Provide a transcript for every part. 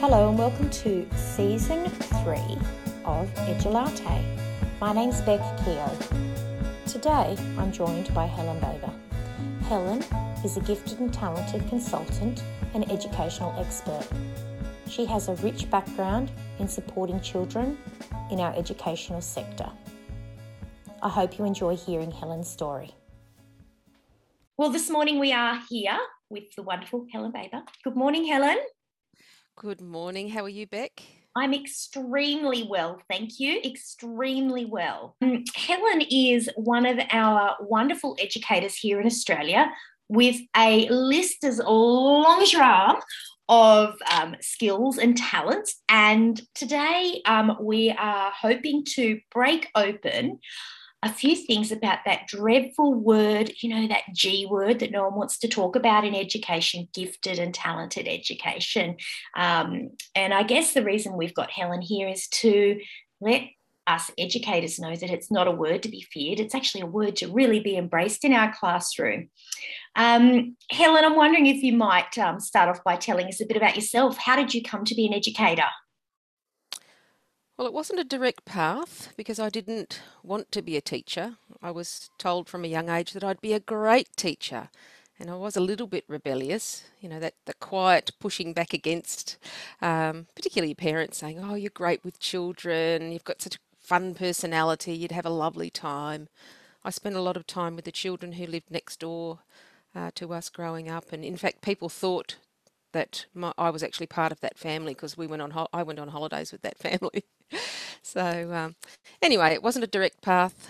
Hello and welcome to Season 3 of Edulate. My name's Beck Keogh. Today I'm joined by Helen Baber. Helen is a gifted and talented consultant and educational expert. She has a rich background in supporting children in our educational sector. I hope you enjoy hearing Helen's story. Well, this morning we are here with the wonderful Helen Baber. Good morning, Helen. Good morning. How are you, Beck? I'm extremely well, thank you. Extremely well. Helen is one of our wonderful educators here in Australia with a list as long as your arm of skills and talents. And today we are hoping to break open a few things about that dreadful word, that G word that no one wants to talk about in education, gifted and talented education. And I guess the reason we've got Helen here is to let us educators know that it's not a word to be feared. It's actually a word to really be embraced in our classroom. Helen, I'm wondering if you might start off by telling us a bit about yourself. How did you come to be an educator? Well, it wasn't a direct path because I didn't want to be a teacher. I was told from a young age that I'd be a great teacher. And I was a little bit rebellious, that the quiet pushing back against, particularly parents saying, oh, you're great with children, you've got such a fun personality, you'd have a lovely time. I spent a lot of time with the children who lived next door to us growing up. And in fact, people thought that I was actually part of that family because I went on holidays with that family. So anyway, it wasn't a direct path.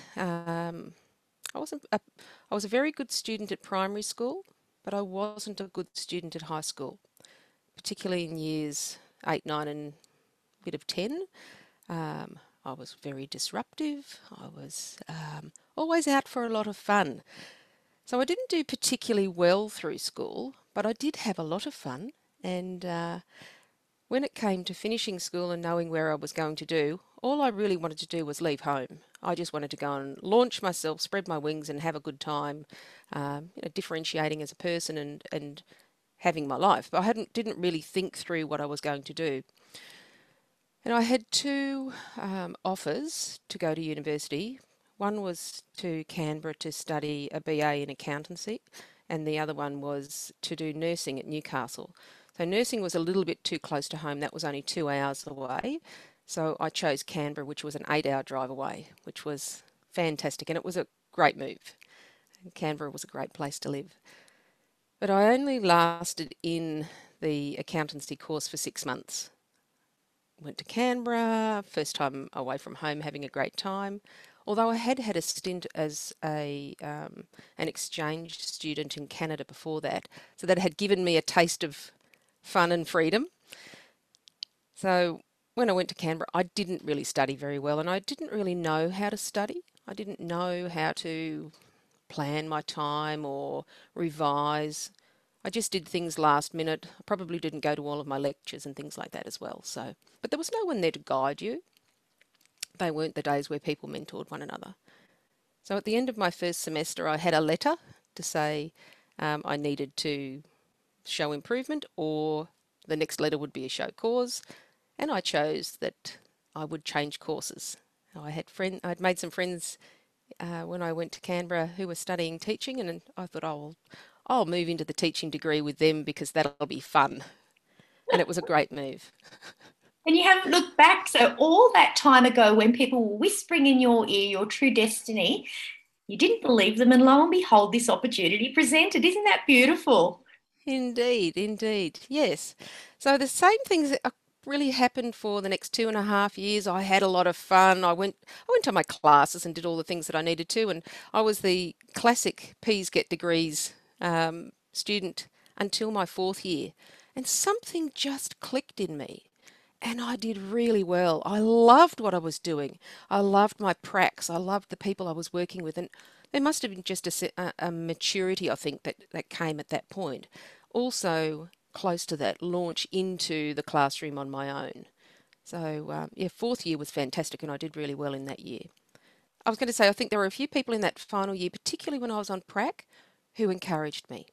I was a very good student at primary school, but I wasn't a good student at high school, particularly in years 8, 9 and a bit of 10. I was very disruptive. I was always out for a lot of fun. So I didn't do particularly well through school, but I did have a lot of fun. And when it came to finishing school and knowing where I was going to do, all I really wanted to do was leave home. I just wanted to go and launch myself, spread my wings and have a good time, differentiating as a person and having my life. But didn't really think through what I was going to do. And I had two offers to go to university. One was to Canberra to study a BA in accountancy, and the other one was to do nursing at Newcastle. So nursing was a little bit too close to home. That was only 2 hours away. So I chose Canberra, which was an 8-hour drive away, which was fantastic. And it was a great move. And Canberra was a great place to live. But I only lasted in the accountancy course for 6 months. Went to Canberra, first time away from home, having a great time. Although I had had a stint as an exchange student in Canada before that. So that had given me a taste of fun and freedom. So when I went to Canberra, I didn't really study very well and I didn't really know how to study. I didn't know how to plan my time or revise. I just did things last minute. I probably didn't go to all of my lectures and things like that as well. But there was no one there to guide you. They weren't the days where people mentored one another. So at the end of my first semester, I had a letter to say I needed to show improvement or the next letter would be a show cause, and I chose that I would change courses. I'd made some friends when I went to Canberra who were studying teaching, and I thought, oh, I'll move into the teaching degree with them because that'll be fun. And it was a great move. And you haven't looked back. So all that time ago when people were whispering in your ear your true destiny, you didn't believe them, and lo and behold, this opportunity presented. Isn't that beautiful? Indeed, indeed. Yes. So the same things that really happened for the next 2.5 years. I had a lot of fun. I went to my classes and did all the things that I needed to, and I was the classic P's get degrees student until my 4th year. And something just clicked in me. And I did really well. I loved what I was doing. I loved my pracs. I loved the people I was working with. And there must have been just a maturity, I think, that came at that point. Also, close to that, launch into the classroom on my own. So, yeah, 4th year was fantastic and I did really well in that year. I was going to say, I think there were a few people in that final year, particularly when I was on prac, who encouraged me.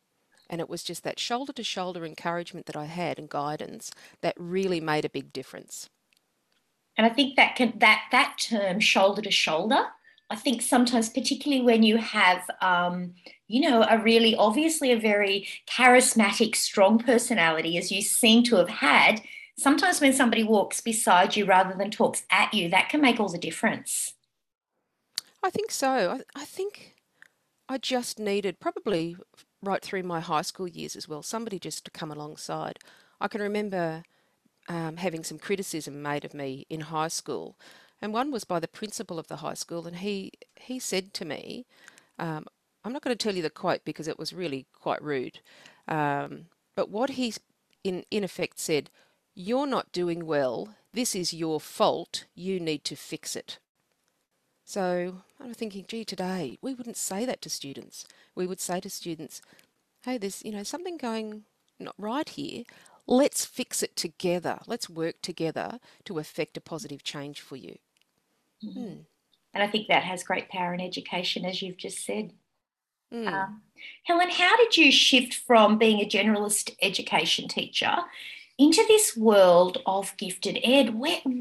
And it was just that shoulder to shoulder encouragement that I had and guidance that really made a big difference. And I think that term shoulder to shoulder, I think sometimes, particularly when you have a really obviously a very charismatic, strong personality, as you seem to have had, sometimes when somebody walks beside you rather than talks at you, that can make all the difference. I think so. I think I just needed, probably right through my high school years as well, somebody just to come alongside. I can remember having some criticism made of me in high school, and one was by the principal of the high school, and he said to me, um, I'm not going to tell you the quote because it was really quite rude, um, but what he in effect said, "You're not doing well. This is your fault. You need to fix it." So I'm thinking, gee, today we wouldn't say that to students. We would say to students, hey, there's, something going not right here. Let's fix it together. Let's work together to effect a positive change for you. Mhm. Hmm. And I think that has great power in education, as you've just said. Hmm. Um, Helen, how did you shift from being a generalist education teacher into this world of gifted ed?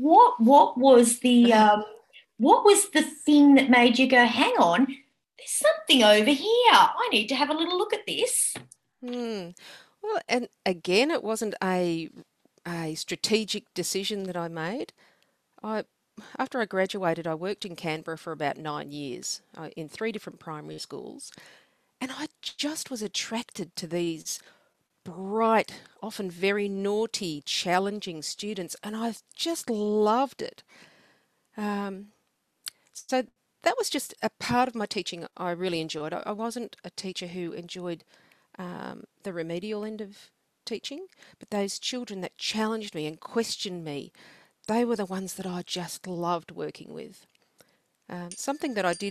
What was the thing that made you go, hang on, there's something over here. I need to have a little look at this. Hmm. Well, and again, it wasn't a strategic decision that I made. I After I graduated, I worked in Canberra for about 9 years in three different primary schools, and I just was attracted to these bright, often very naughty, challenging students, and I just loved it. Um, so that was just a part of my teaching I really enjoyed. I wasn't a teacher who enjoyed the remedial end of teaching, but those children that challenged me and questioned me, they were the ones that I just loved working with. Something that I did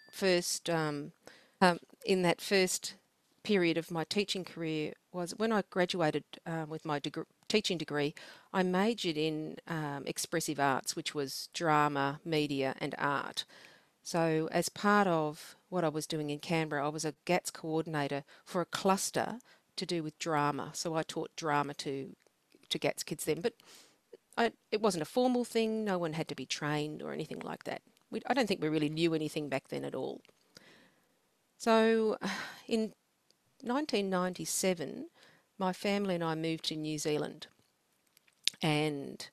in that first period of my teaching career was when I graduated with my teaching degree, I majored in expressive arts, which was drama, media, and art. So, as part of what I was doing in Canberra, I was a GATS coordinator for a cluster to do with drama. So, I taught drama to GATS kids then, but it wasn't a formal thing. No one had to be trained or anything like that. I don't think we really knew anything back then at all. So, in 1997, my family and I moved to New Zealand, and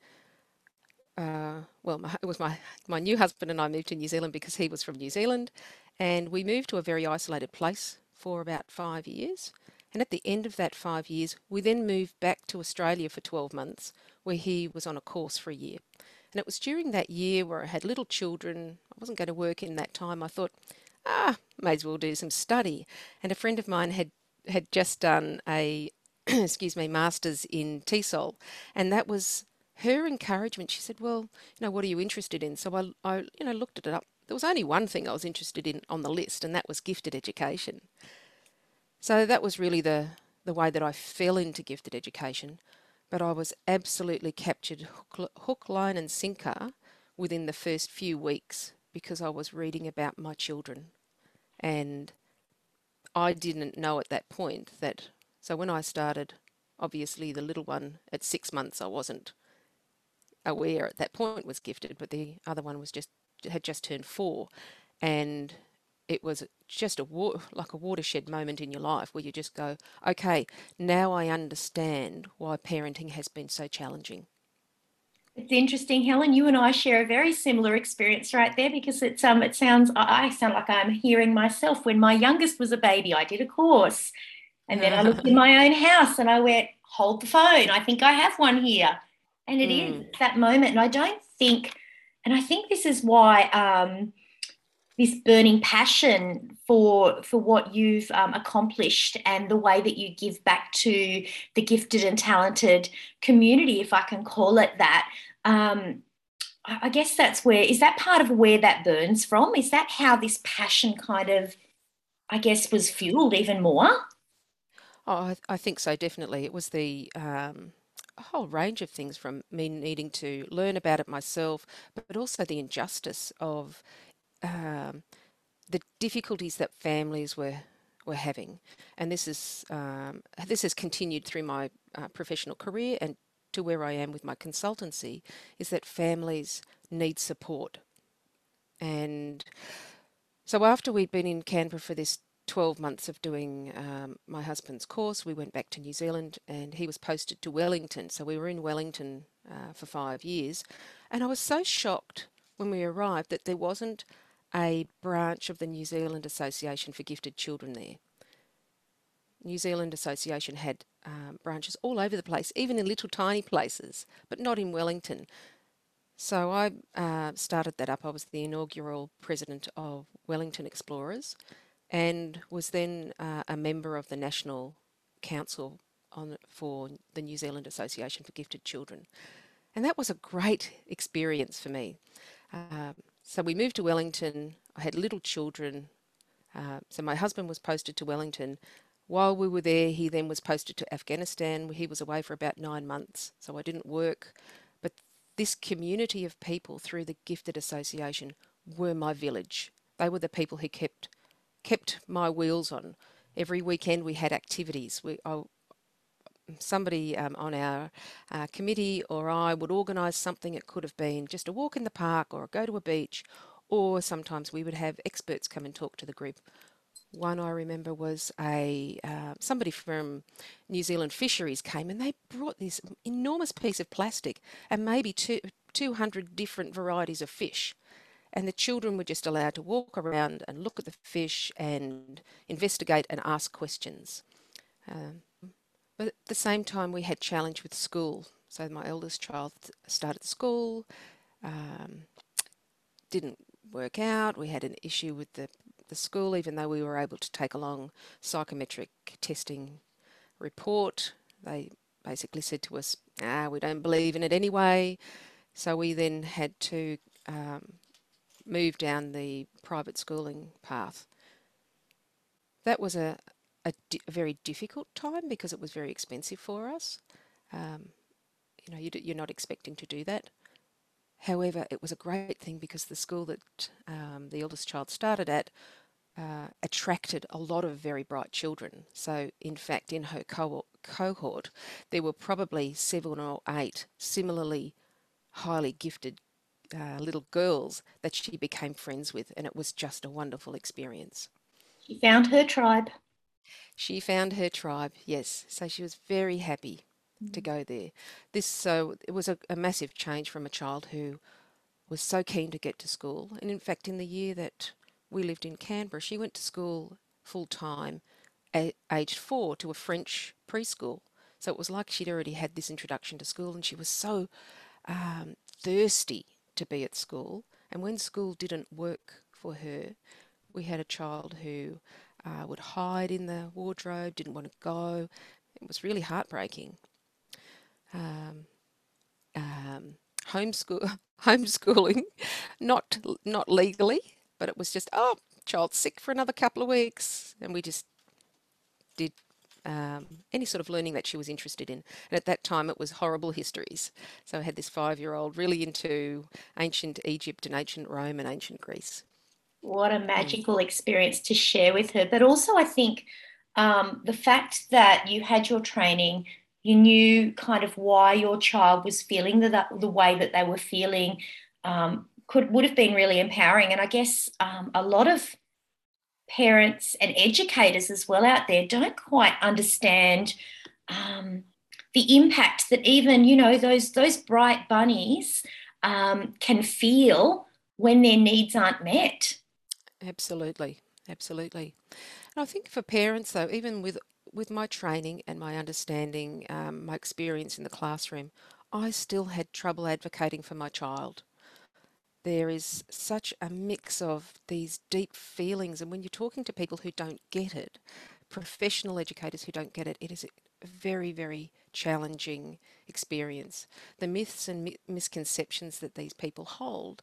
it was my new husband and I moved to New Zealand because he was from New Zealand, and we moved to a very isolated place for about 5 years. And at the end of that 5 years, we then moved back to Australia for 12 months, where he was on a course for a year. And it was during that year where I had little children, I wasn't going to work in that time. I thought, may as well do some study. And a friend of mine had just done a excuse me, master's in TESOL, and that was her encouragement. She said, "Well, what are you interested in?" So I looked it up. There was only one thing I was interested in on the list, and that was gifted education. So that was really the way that I fell into gifted education. But I was absolutely captured hook, line, and sinker within the first few weeks because I was reading about my children. And I didn't know at that point that, so when I started, obviously the little one at 6 months, I wasn't aware at that point was gifted, but the other one had just turned 4, and it was just like a watershed moment in your life where you just go, okay, now I understand why parenting has been so challenging. It's interesting, Helen. You and I share a very similar experience right there because it sounds I sound like I'm hearing myself. When my youngest was a baby, I did a course. And then I looked in my own house and I went, hold the phone. I think I have one here. And it is Mm, it's that moment. And I think this is why this burning passion for what you've accomplished and the way that you give back to the gifted and talented community, if I can call it that. I guess is that part of where that burns from? Is that how this passion kind of, I guess, was fueled even more? oh, I think so, definitely. It was a whole range of things from me needing to learn about it myself, but also the injustice of um, the difficulties that families were having. And this has continued through my professional career and to where I am with my consultancy, is that families need support. And so after we'd been in Canberra for this 12 months of doing my husband's course, we went back to New Zealand and he was posted to Wellington. So we were in Wellington for 5 years. And I was so shocked when we arrived that there wasn't a branch of the New Zealand Association for Gifted Children there. New Zealand Association had branches all over the place, even in little tiny places, but not in Wellington. So I started that up. I was the inaugural president of Wellington Explorers and was then a member of the National Council for the New Zealand Association for Gifted Children. And that was a great experience for me. So we moved to Wellington. I had little children. So my husband was posted to Wellington. While we were there, he then was posted to Afghanistan. He was away for about 9 months, so I didn't work. But this community of people through the Gifted Association were my village. They were the people who kept my wheels on. Every weekend we had activities. Somebody on our committee or I would organise something. It could have been just a walk in the park or go to a beach, or sometimes we would have experts come and talk to the group. One I remember was somebody from New Zealand Fisheries came and they brought this enormous piece of plastic and maybe 200 different varieties of fish. And the children were just allowed to walk around and look at the fish and investigate and ask questions. But at the same time, we had challenge with school. So my eldest child started school, didn't work out. We had an issue with the school, even though we were able to take along psychometric testing report. They basically said to us, we don't believe in it anyway. So we then had to move down the private schooling path. That was a very difficult time because it was very expensive for us. You're not expecting to do that. However, it was a great thing because the school that the eldest child started at attracted a lot of very bright children. So, in fact, in her cohort, there were probably 7 or 8 similarly highly gifted little girls that she became friends with, and it was just a wonderful experience. She found her tribe. She found her tribe, yes. So she was very happy to go there. So it was a massive change from a child who was so keen to get to school. And in fact, in the year that we lived in Canberra, she went to school full time at aged 4 to a French preschool. So it was like she'd already had this introduction to school, and she was so thirsty to be at school. And when school didn't work for her, we had a child who would hide in the wardrobe, didn't want to go. It was really heartbreaking. Homeschooling, not legally, but it was just, child's sick for another couple of weeks, and we just did any sort of learning that she was interested in. And at that time, it was horrible histories. So I had this 5-year-old really into ancient Egypt and ancient Rome and ancient Greece. What a magical experience to share with her. But also, I think the fact that you had your training, you knew kind of why your child was feeling the way that they were feeling, would have been really empowering. And I guess a lot of parents and educators as well out there don't quite understand the impact that even, those bright bunnies can feel when their needs aren't met. Absolutely, absolutely. And I think for parents, though, even with my training and my understanding, my experience in the classroom, I still had trouble advocating for my child. There is such a mix of these deep feelings, and when you're talking to people who don't get it, professional educators who don't get it, it is a very, very challenging experience. The myths and misconceptions that these people hold,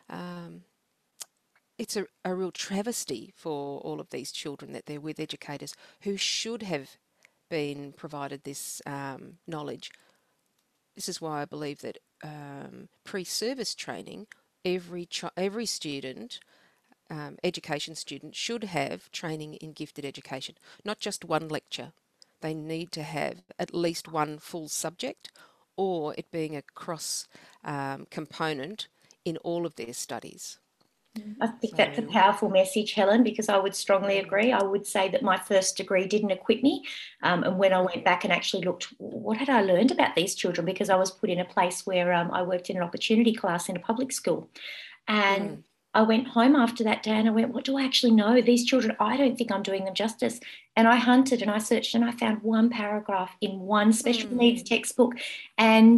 it's a real travesty for all of these children that they're with educators who should have been provided this knowledge. This is why I believe that pre-service training, every student education student should have training in gifted education, not just one lecture. They need to have at least one full subject, or it being a cross component in all of their studies. I think that's a So, powerful message, Helen, because I would strongly mm, agree. I would say that my first degree didn't equip me. And when I went back and actually looked, what had I learned about these children? Because I was put in a place where I worked in an opportunity class in a public school. And mm, I went home after that day and I went, what do I actually know? These children, I don't think I'm doing them justice. And I hunted and I searched and I found one paragraph in one special needs mm. textbook. And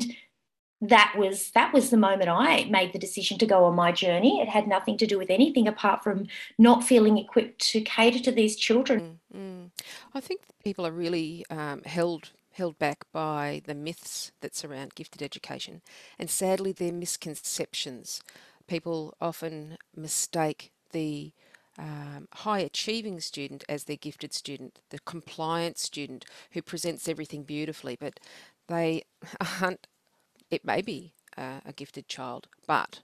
that was the moment I made the decision to go on my journey. It had nothing to do with anything apart from not feeling equipped to cater to these children. Mm. I think that people are really held back by the myths that surround gifted education, and sadly, their misconceptions. People often mistake the high achieving student as their gifted student, the compliant student who presents everything beautifully, but they aren't. It may be a gifted child, but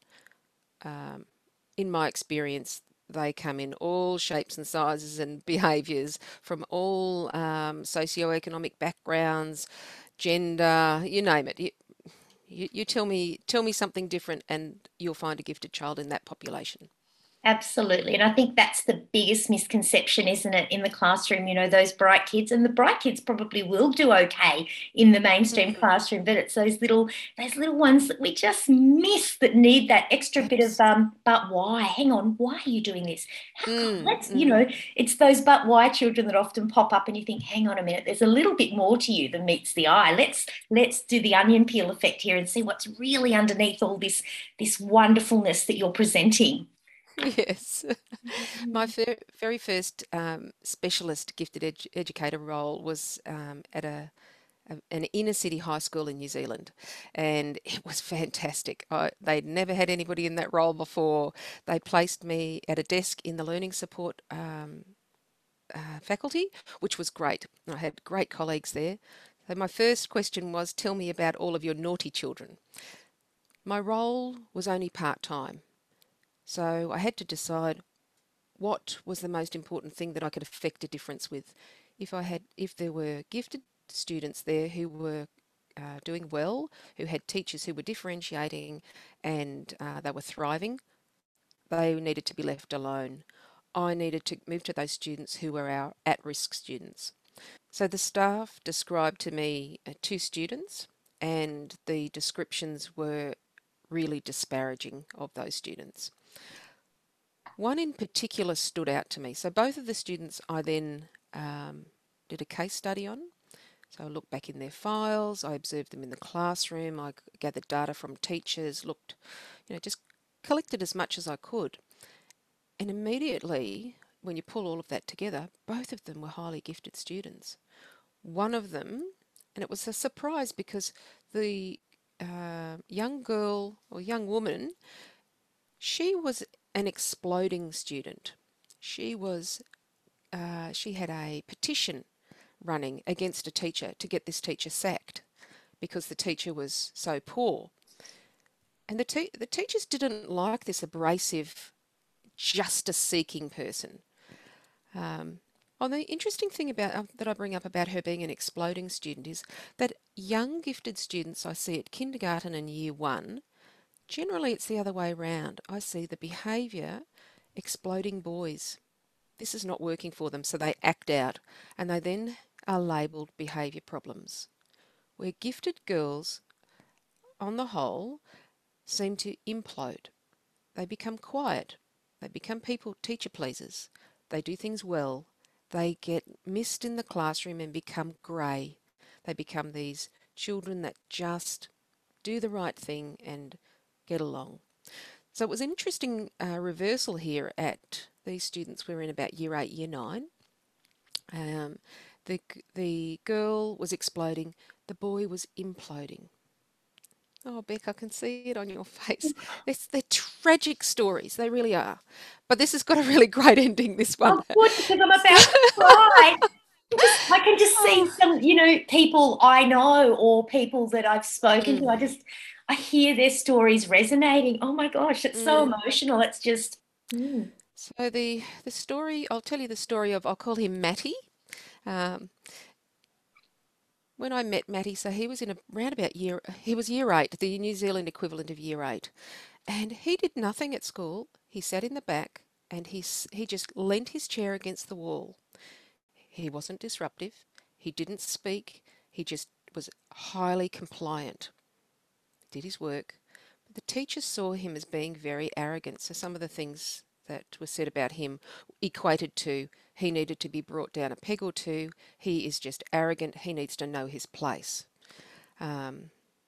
um, in my experience, they come in all shapes and sizes and behaviours from all socioeconomic backgrounds, gender, you name it. You tell me something different, and you'll find a gifted child in that population. Absolutely. And I think that's the biggest misconception, isn't it, in the classroom? Those bright kids, and the bright kids probably will do okay in the mainstream Mm, classroom, but it's those little ones that we just miss that need that extra bit of abs- but why? Hang on, why are you doing this? How come? mm, Let's, mm. it's those but why children that often pop up and you think, hang on a minute, there's a little bit more to you than meets the eye. Let's do the onion peel effect here and see what's really underneath all this wonderfulness that you're presenting. Yes. My very first specialist gifted educator role was at an inner city high school in New Zealand, and it was fantastic. They'd never had anybody in that role before. They placed me at a desk in the learning support faculty, which was great. I had great colleagues there. So my first question was, tell me about all of your naughty children. My role was only part-time, so I had to decide what was the most important thing that I could affect a difference with. If there were gifted students there who were doing well, who had teachers who were differentiating and they were thriving, they needed to be left alone. I needed to move to those students who were our at-risk students. So the staff described to me two students, and the descriptions were really disparaging of those students. One in particular stood out to me. So both of the students I then did a case study on. So I looked back in their files, I observed them in the classroom, I gathered data from teachers, looked, just collected as much as I could. And immediately, when you pull all of that together, both of them were highly gifted students. One of them, and it was a surprise because the young girl or young woman, she was an exploding student. She was she had a petition running against a teacher to get this teacher sacked because the teacher was so poor. And the teachers didn't like this abrasive, justice-seeking person. Um, the interesting thing about that I bring up about her being an exploding student is that young gifted students I see at kindergarten and year one, generally it's the other way around. I see the behaviour exploding boys. This is not working for them, so they act out and they then are labelled behaviour problems. Where gifted girls, on the whole, seem to implode. They become quiet. They become people teacher pleasers. They do things well. They get missed in the classroom and become grey. They become these children that just do the right thing and get along. So it was an interesting reversal here at these students. We were in about year 8, year 9. Um, the girl was exploding. The boy was imploding. Oh, Beck, I can see it on your face. They're tragic stories. They really are. But this has got a really great ending, this one. Oh, good, because I'm about to cry. I can just see Oh, some, people I know or people that I've spoken to. mm, I hear their stories resonating. Oh my gosh, it's so mm. emotional. It's just, So the story, I'll tell you the story of, I'll call him Matty. Um, when I met Matty, so he was in around about he was year eight, the New Zealand equivalent of year eight, and he did nothing at school. He sat in the back and he just leant his chair against the wall. He wasn't disruptive. He didn't speak. He just was highly compliant, did his work. But the teachers saw him as being very arrogant. So some of the things that were said about him equated to he needed to be brought down a peg or two. He is just arrogant. He needs to know his place. Um,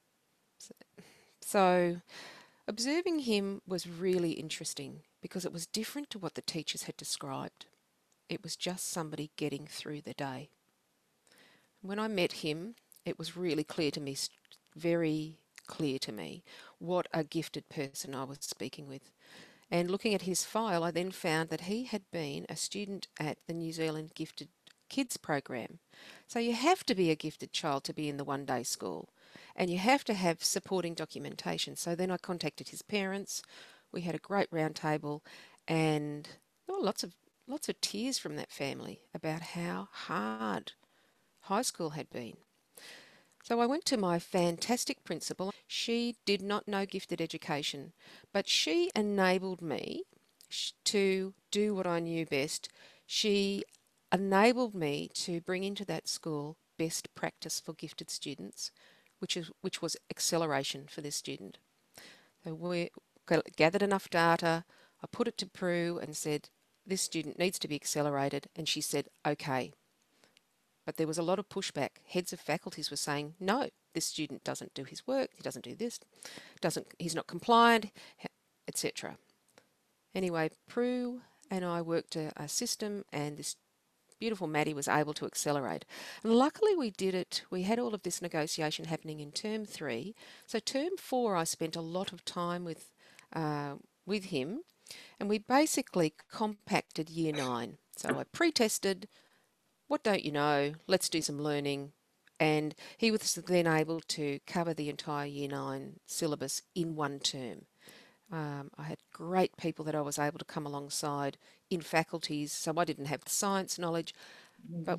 so observing him was really interesting because it was different to what the teachers had described. It was just somebody getting through the day. When I met him, it was really clear to me, very clear to me, what a gifted person I was speaking with. And looking at his file, I then found that he had been a student at the New Zealand Gifted Kids program. So you have to be a gifted child to be in the one-day school, and you have to have supporting documentation. So then I contacted his parents. We had a great round table, and there were lots of tears from that family about how hard high school had been. So I went to my fantastic principal. She did not know gifted education, but she enabled me to do what I knew best. She enabled me to bring into that school best practice for gifted students, which was acceleration for this student. So we gathered enough data. I put it to Prue and said, this student needs to be accelerated. And she said, okay. But there was a lot of pushback. Heads of faculties were saying, no, this student doesn't do his work, he doesn't do this, he's not compliant, etc. Anyway, Prue and I worked a system, and this beautiful Maddie was able to accelerate. And luckily we did it. We had all of this negotiation happening in term 3. So term 4 I spent a lot of time with him, and we basically compacted year 9. So I pre-tested, what don't you know? Let's do some learning. And he was then able to cover the entire Year 9 syllabus in one term. I had great people that I was able to come alongside in faculties, so I didn't have the science knowledge, but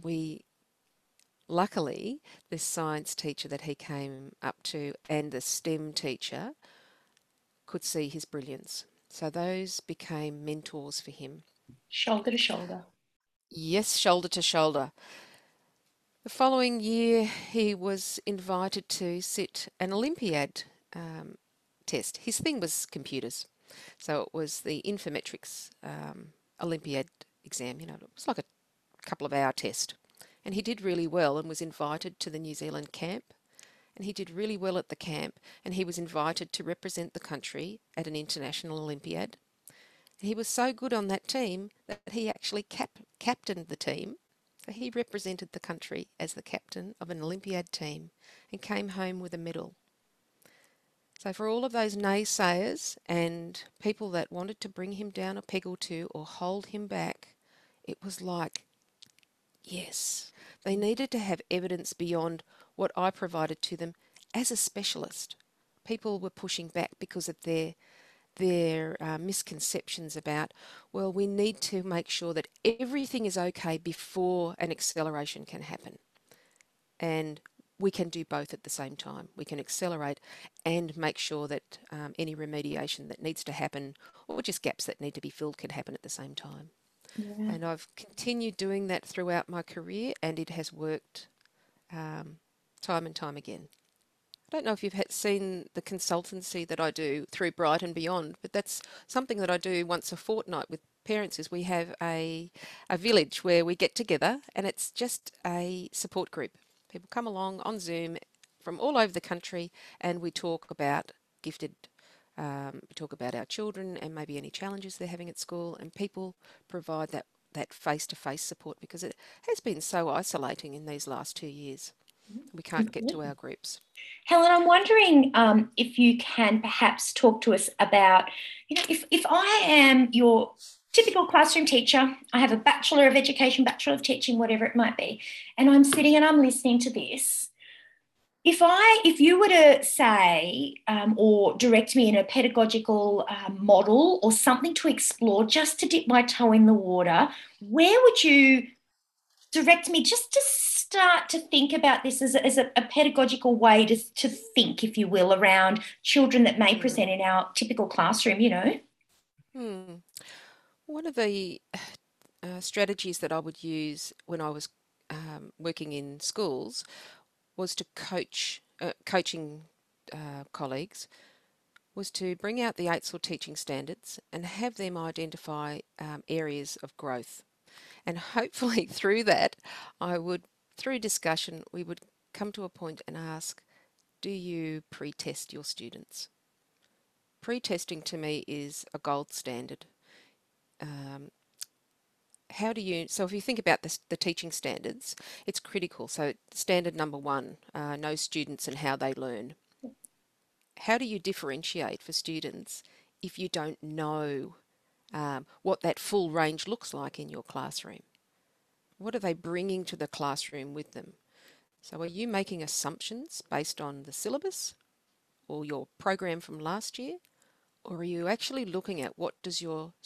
luckily, the science teacher that he came up to and the STEM teacher could see his brilliance. So those became mentors for him. Shoulder to shoulder. Yes, shoulder to shoulder. The following year, he was invited to sit an Olympiad test. His thing was computers. So it was the Infometrics Olympiad exam. You know, it was like a couple of hour test. And he did really well and was invited to the New Zealand camp. And he did really well at the camp. And he was invited to represent the country at an international Olympiad. And he was so good on that team that he actually captained the team. So he represented the country as the captain of an Olympiad team and came home with a medal. So for all of those naysayers and people that wanted to bring him down a peg or two or hold him back, it was like, yes, they needed to have evidence beyond what I provided to them as a specialist. People were pushing back because of their misconceptions about, well, we need to make sure that everything is okay before an acceleration can happen. And we can do both at the same time. We can accelerate and make sure that any remediation that needs to happen or just gaps that need to be filled can happen at the same time. Yeah. And I've continued doing that throughout my career, and it has worked time and time again. I don't know if you've seen the consultancy that I do through Bright and Beyond, but that's something that I do once a fortnight with parents. Is we have a village where we get together, and it's just a support group. People come along on Zoom from all over the country, and we talk about gifted. We talk about our children and maybe any challenges they're having at school, and people provide that face-to-face support because it has been so isolating in these last 2 years. We can't get to our groups. Helen, I'm wondering if you can perhaps talk to us about, if I am your typical classroom teacher, I have a Bachelor of Education, Bachelor of Teaching, whatever it might be, and I'm sitting and I'm listening to this. If you were to say or direct me in a pedagogical model or something to explore, just to dip my toe in the water, where would you direct me just to start to think about this as a pedagogical way to think, if you will, around children that may Hmm. present in our typical classroom, you know? Hmm. One of the strategies that I would use when I was working in schools was to coaching colleagues was to bring out the EITSL teaching standards and have them identify areas of growth. And hopefully through that, I would, through discussion, we would come to a point and ask, do you pre-test your students? Pre-testing to me is a gold standard. Um, how do you, so if you think about the teaching standards, it's critical. So standard number one, know students and how they learn. How do you differentiate for students if you don't know what that full range looks like in your classroom? What are they bringing to the classroom with them? So are you making assumptions based on the syllabus or your program from last year? Or are you actually looking at what does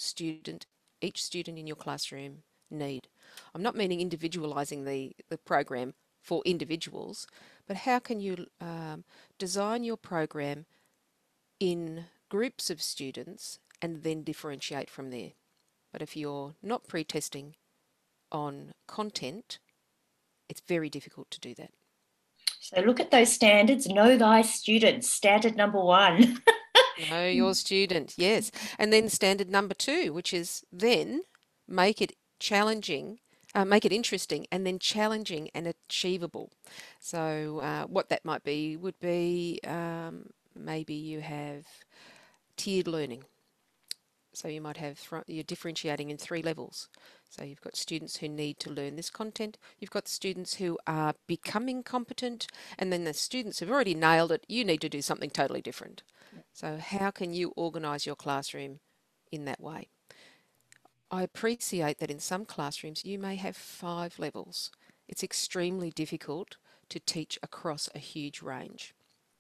each student in your classroom need? I'm not meaning individualizing the program for individuals, but how can you design your program in groups of students and then differentiate from there? But if you're not pre-testing on content, it's very difficult to do that. So look at those standards, know thy students, standard number one. Know your student, yes. And then standard number two, which is then make it challenging, make it interesting, and then challenging and achievable. So, what that might be would be maybe you have tiered learning. So you might have, you're differentiating in three levels. So you've got students who need to learn this content, you've got students who are becoming competent, and then the students who've already nailed it, you need to do something totally different. So how can you organise your classroom in that way? I appreciate that in some classrooms you may have 5 levels. It's extremely difficult to teach across a huge range.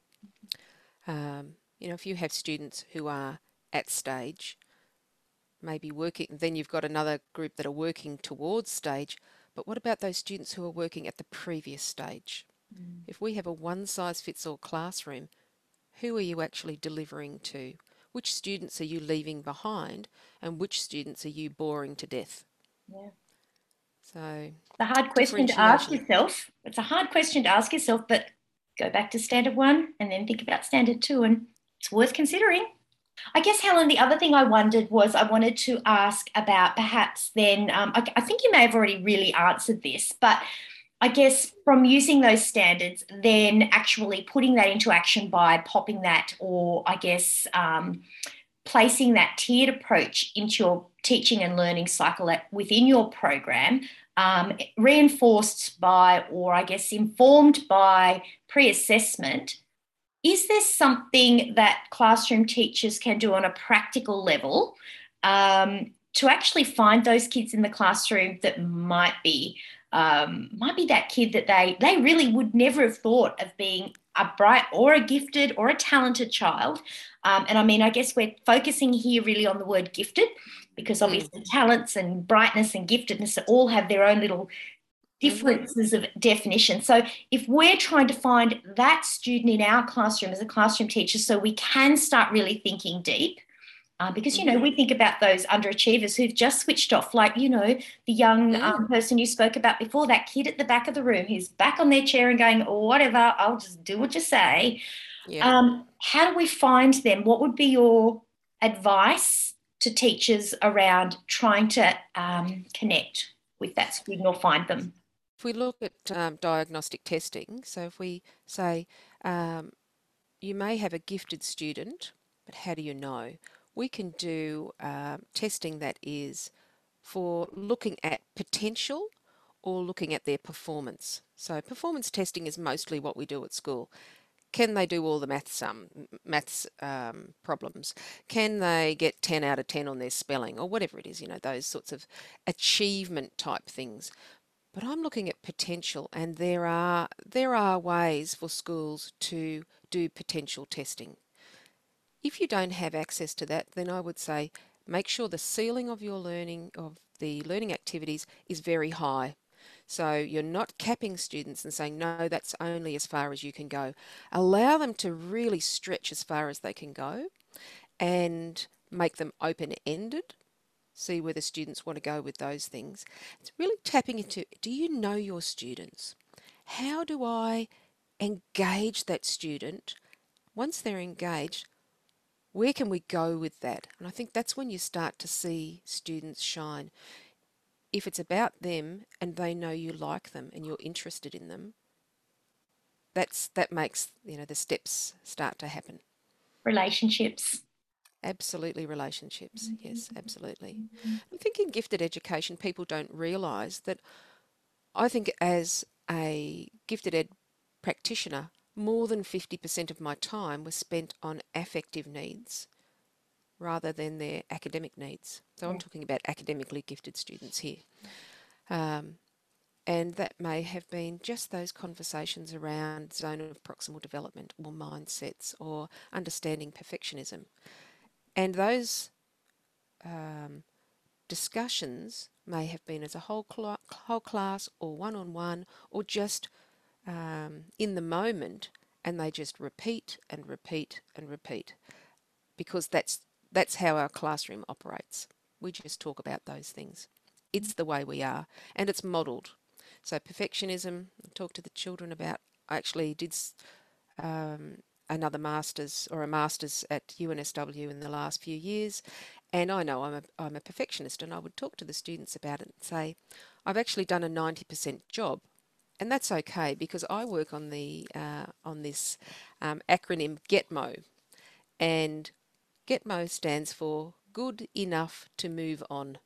If you have students who are at stage, maybe working, then you've got another group that are working towards stage. But what about those students who are working at the previous stage? Mm. If we have a one size fits all classroom, who are you actually delivering to? Which students are you leaving behind and which students are you boring to death? Yeah. So, The hard question to ask differentiation. yourself. It's a hard question to ask yourself, but go back to standard one and then think about standard two, and it's worth considering. I guess, Helen, the other thing I wondered was I wanted to ask about perhaps then, I think you may have already really answered this, but I guess from using those standards, then actually putting that into action by popping that, or I guess placing that tiered approach into your teaching and learning cycle within your program, reinforced by, or I guess informed by pre assessment. Is there something that classroom teachers can do on a practical level to actually find those kids in the classroom that might be that kid that they really would never have thought of being a bright or a gifted or a talented child? And I mean, I guess we're focusing here really on the word gifted because Mm. obviously talents and brightness and giftedness all have their own little Mm-hmm. differences of definition. So if we're trying to find that student in our classroom as a classroom teacher, so we can start really thinking deep, because, Mm-hmm. we think about those underachievers who've just switched off, like, the young Mm. person you spoke about before, that kid at the back of the room who's back on their chair and going, oh, whatever, I'll just do what you say. Yeah. How do we find them? What would be your advice to teachers around trying to connect with that student or find them? If we look at diagnostic testing, so if we say um, you may have a gifted student, but how do you know? We can do testing that is for looking at potential or looking at their performance. So performance testing is mostly what we do at school. Can they do all the maths problems? Can they get 10 out of 10 on their spelling or whatever it is, those sorts of achievement type things. But I'm looking at potential, and there are ways for schools to do potential testing. If you don't have access to that, then I would say make sure the ceiling of your learning, of the learning activities, is very high. So you're not capping students and saying, no, that's only as far as you can go. Allow them to really stretch as far as they can go and make them open-ended. See where the students want to go with those things. It's really tapping into, do you know your students? How do I engage that student? Once they're engaged, where can we go with that? And I think that's when you start to see students shine. If it's about them and they know you like them and you're interested in them, that makes, the steps start to happen. Relationships. Absolutely, relationships. Yes, absolutely. I think in gifted education, people don't realise that. I think as a gifted ed practitioner, more than 50% of my time was spent on affective needs rather than their academic needs. So I'm Yeah. talking about academically gifted students here. Um, and that may have been just those conversations around zone of proximal development or mindsets or understanding perfectionism. And those um, discussions may have been as a whole class or one-on-one or just in the moment, and they just repeat and repeat and repeat because that's how our classroom operates. We just talk about those things. It's the way we are, and it's modelled. So perfectionism, I talk to the children about. I actually did another master's or a master's at UNSW in the last few years, and I know I'm a perfectionist, and I would talk to the students about it and say, I've actually done a 90% job, and that's okay because I work on this acronym GETMO, and GETMO stands for Good Enough to Move On.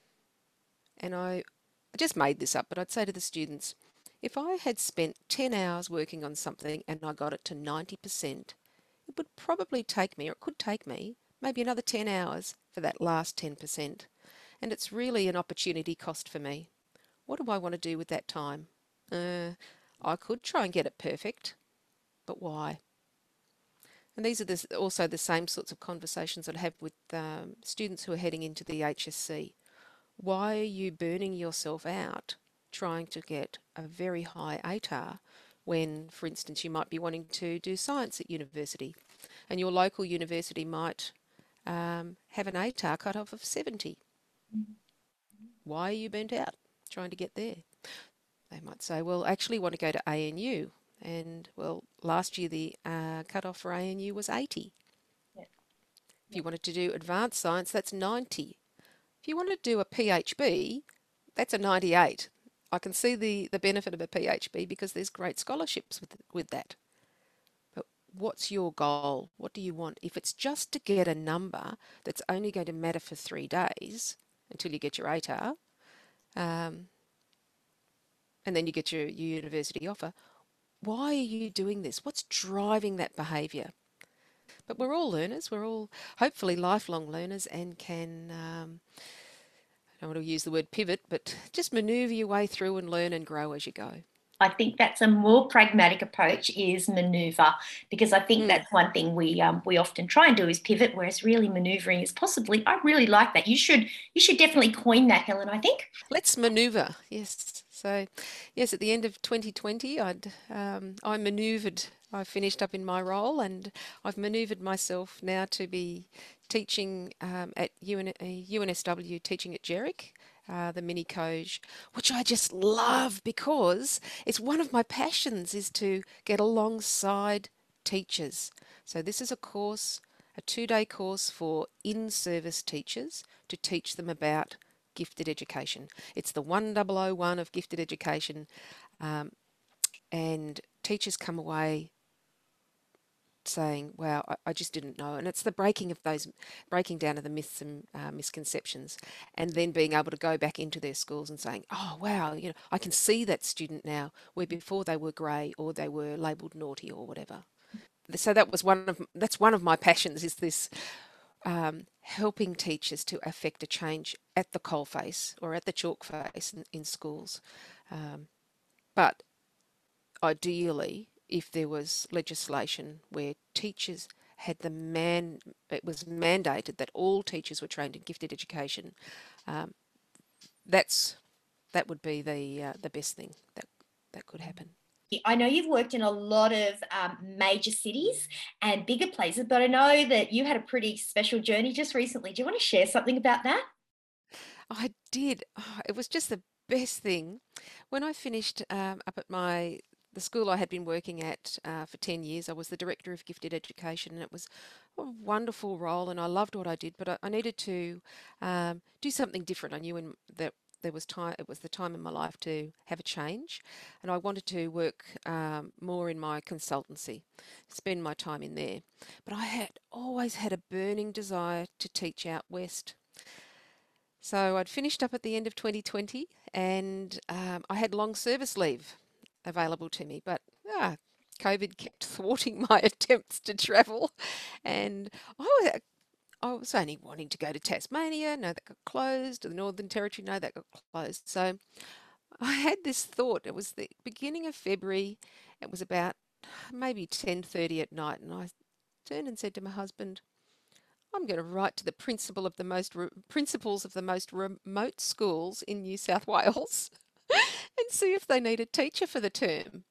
And I just made this up, but I'd say to the students, if I had spent 10 hours working on something and I got it to 90%, it would probably take me, or it could take me, maybe another 10 hours for that last 10%. And it's really an opportunity cost for me. What do I want to do with that time? I could try and get it perfect, but why? And these are also the same sorts of conversations I'd have with students who are heading into the HSC. Why are you burning yourself out trying to get a very high ATAR when, for instance, you might be wanting to do science at university and your local university might have an ATAR cut off of 70? Why are you burnt out trying to get there? They might say, well, I actually want to go to ANU. And, well, last year the cut-off for ANU was 80. Yeah. If you wanted to do advanced science, that's 90. If you want to do a PhD, that's a 98. I can see the benefit of a PhD because there's great scholarships with that. But what's your goal? What do you want? If it's just to get a number that's only going to matter for 3 days until you get your ATAR, um, and then you get your university offer, why are you doing this? What's driving that behaviour? But we're all learners. We're all hopefully lifelong learners and can, I don't want to use the word pivot, but just manoeuvre your way through and learn and grow as you go. I think that's a more pragmatic approach is maneuver, because I think Mm. that's one thing we often try and do is pivot, whereas really maneuvering is possibly. I really like that. You should definitely coin that, Helen. I think. Let's manoeuvre. Yes. So, yes, at the end of 2020, I manoeuvred. I finished up in my role, and I've manoeuvred myself now to be teaching at UNSW, teaching at Jerick, the mini Coj, which I just love because it's one of my passions is to get alongside teachers. So this is a course, a 2-day course for in-service teachers to teach them about gifted education. It's the 1001 of gifted education, um, and teachers come away saying, wow, I just didn't know. And it's the breaking down of the myths and misconceptions, and then being able to go back into their schools and saying, oh, wow, I can see that student now, where before they were grey or they were labelled naughty or whatever. So that's one of my passions is this helping teachers to affect a change at the coalface or at the chalk face in schools. Um, but ideally, if there was legislation where teachers had it was mandated that all teachers were trained in gifted education, um, that's that would be the best thing that could happen. I know you've worked in a lot of major cities and bigger places, but I know that you had a pretty special journey just recently. Do you want to share something about that? I did. Oh, it was just the best thing. When I finished up at the school I had been working at for 10 years, I was the director of gifted education, and it was a wonderful role, and I loved what I did, but I needed to do something different. I knew that there was time, it was the time in my life to have a change, and I wanted to work more in my consultancy, spend my time in there. But I had always had a burning desire to teach out west. So I'd finished up at the end of 2020 and I had long service leave available to me, but COVID kept thwarting my attempts to travel. And I was, I was only wanting to go to Tasmania. No, that got closed. The Northern Territory. No, that got closed. So I had this thought. It was the beginning of February. It was about maybe 10:30 at night. And I turned and said to my husband, I'm going to write to the principals of the most remote schools in New South Wales and see if they need a teacher for the term.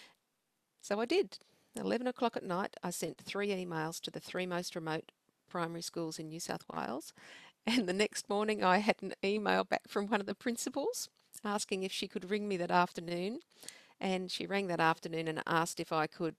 So I did. 11 o'clock at night, I sent 3 emails to the 3 most remote primary schools in New South Wales. And the next morning, I had an email back from one of the principals asking if she could ring me that afternoon. And she rang that afternoon and asked if I could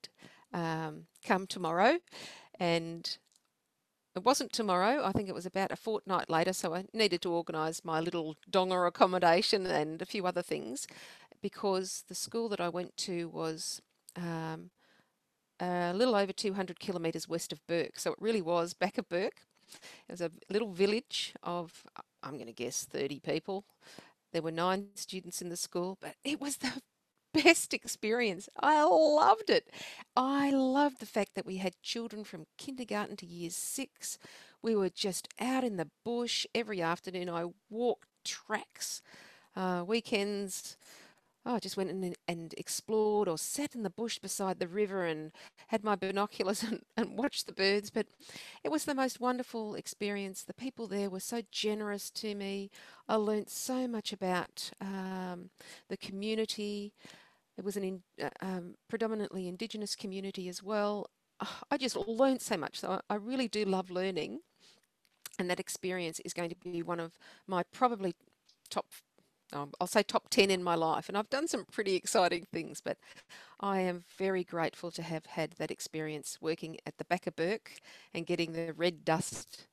come tomorrow. And it wasn't tomorrow. I think it was about a fortnight later. So I needed to organise my little donga accommodation and a few other things because the school that I went to was um, a little over 200 kilometres west of Bourke. So it really was back of Bourke. It was a little village of, I'm going to guess, 30 people. There were 9 students in the school, but it was the best experience. I loved it. I loved the fact that we had children from kindergarten to year 6. We were just out in the bush every afternoon. I walked tracks, weekends. I just went and explored or sat in the bush beside the river and had my binoculars and watched the birds. But it was the most wonderful experience. The people there were so generous to me. I learnt so much about the community. It was predominantly Indigenous community as well. I just learned so much. So I really do love learning, and that experience is going to be one of my probably top, I'll say top 10 in my life. And I've done some pretty exciting things, but I am very grateful to have had that experience working at the back of Bourke and getting the red dust,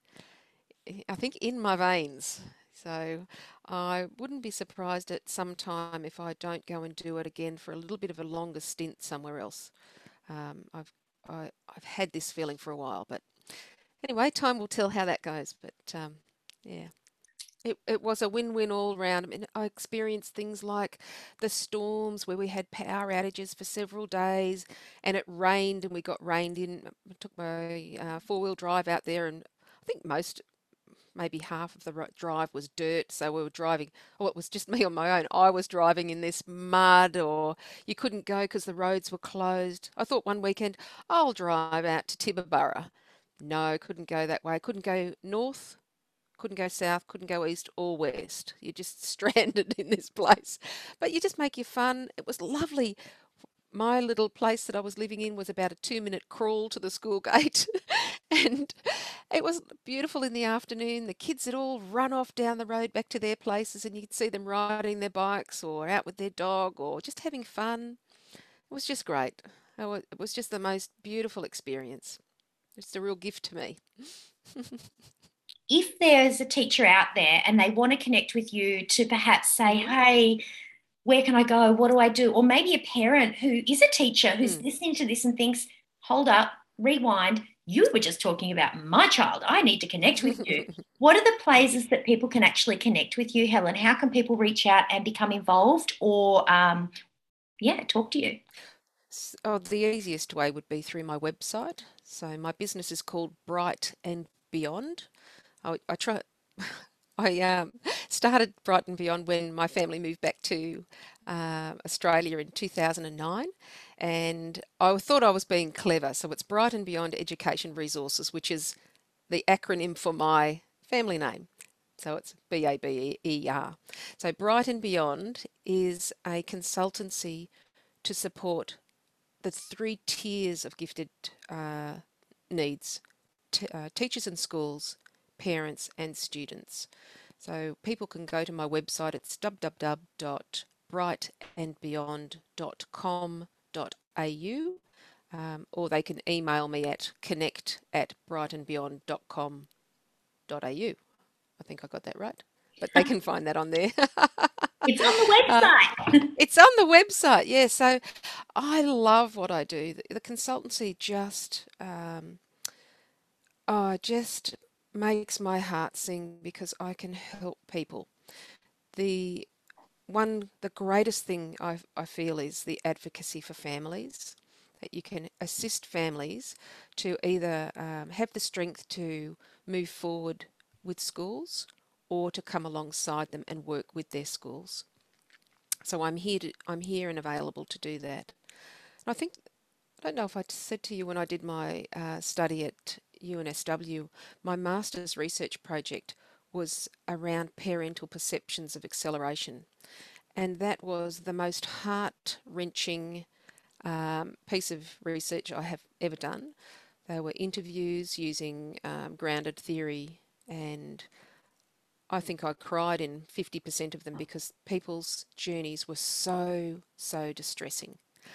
I think, in my veins. So I wouldn't be surprised at some time if I don't go and do it again for a little bit of a longer stint somewhere else. Um, I've I've had this feeling for a while, but anyway, time will tell how that goes. But yeah, it was a win-win all round. I mean, I experienced things like the storms where we had power outages for several days, and it rained, and we got rained in. I took my four-wheel drive out there, and I think maybe half of the drive was dirt. So we were driving, oh, it was just me on my own. I was driving in this mud, or you couldn't go because the roads were closed. I thought one weekend, I'll drive out to Tibooburra. No, couldn't go that way. Couldn't go north, couldn't go south, couldn't go east or west. You're just stranded in this place. But you just make your fun. It was lovely. My little place that I was living in was about a 2 minute crawl to the school gate. And it was beautiful in the afternoon. The kids had all run off down the road back to their places, and you could see them riding their bikes or out with their dog or just having fun. It was just great. It was just the most beautiful experience. It's a real gift to me. If there's a teacher out there and they want to connect with you to perhaps say, Hmm. hey, where can I go? What do I do? Or maybe a parent who is a teacher who's Mm. listening to this and thinks, hold up, rewind. You were just talking about my child. I need to connect with you. What are the places that people can actually connect with you, Helen? How can people reach out and become involved or, yeah, talk to you? Oh, the easiest way would be through my website. So my business is called Bright and Beyond. I try. I started Brighton Beyond when my family moved back to Australia in 2009, and I thought I was being clever. So it's Brighton Beyond Education Resources, which is the acronym for my family name. So it's BABER. So Brighton Beyond is a consultancy to support the three tiers of gifted needs: teachers and schools, parents and students. So people can go to my website. It's www.brightandbeyond.com.au, or they can email me at connect@brightandbeyond.com.au. I think I got that right, but they can find that on there. It's on the website. It's on the website, yeah. So I love what I do. The consultancy just makes my heart sing because I can help people. The the greatest thing I feel is the advocacy for families, that you can assist families to either have the strength to move forward with schools or to come alongside them and work with their schools. So I'm here and available to do that. And I don't know if I said to you when I did my study at UNSW, my master's research project was around parental perceptions of acceleration. And that was the most heart-wrenching piece of research I have ever done. They were interviews using grounded theory, and I think I cried in 50% of them because people's journeys were so distressing.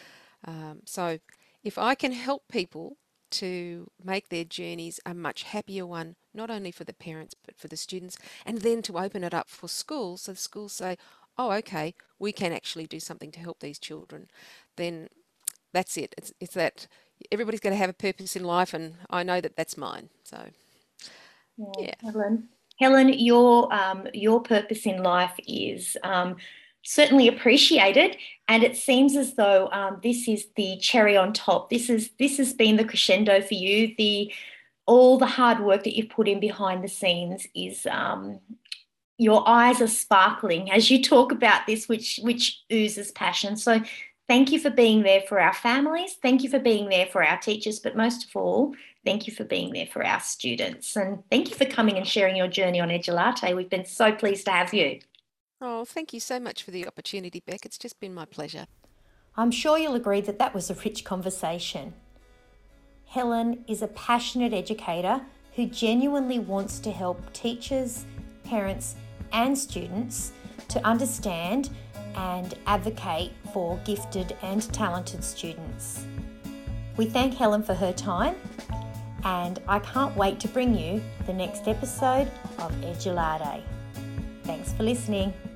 So if I can help people to make their journeys a much happier one, not only for the parents but for the students, and then to open it up for schools, so the schools say, oh, okay, we can actually do something to help these children, then that's it. It's that everybody's going to have a purpose in life, and I know that that's mine. So, yeah. Helen, your purpose in life is certainly appreciated, and it seems as though this is the cherry on top. This has been the crescendo for you. All the hard work that you've put in behind the scenes is your eyes are sparkling as you talk about this, which oozes passion. So thank you for being there for our families. Thank you for being there for our teachers, but most of all, thank you for being there for our students. And thank you for coming and sharing your journey on Edulate. We've been so pleased to have you. Oh, thank you so much for the opportunity, Beck. It's just been my pleasure. I'm sure you'll agree that that was a rich conversation. Helen is a passionate educator who genuinely wants to help teachers, parents, and students to understand and advocate for gifted and talented students. We thank Helen for her time, and I can't wait to bring you the next episode of Edulate. Thanks for listening.